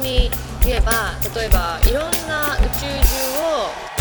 に言えば、例えばいろんな宇宙中を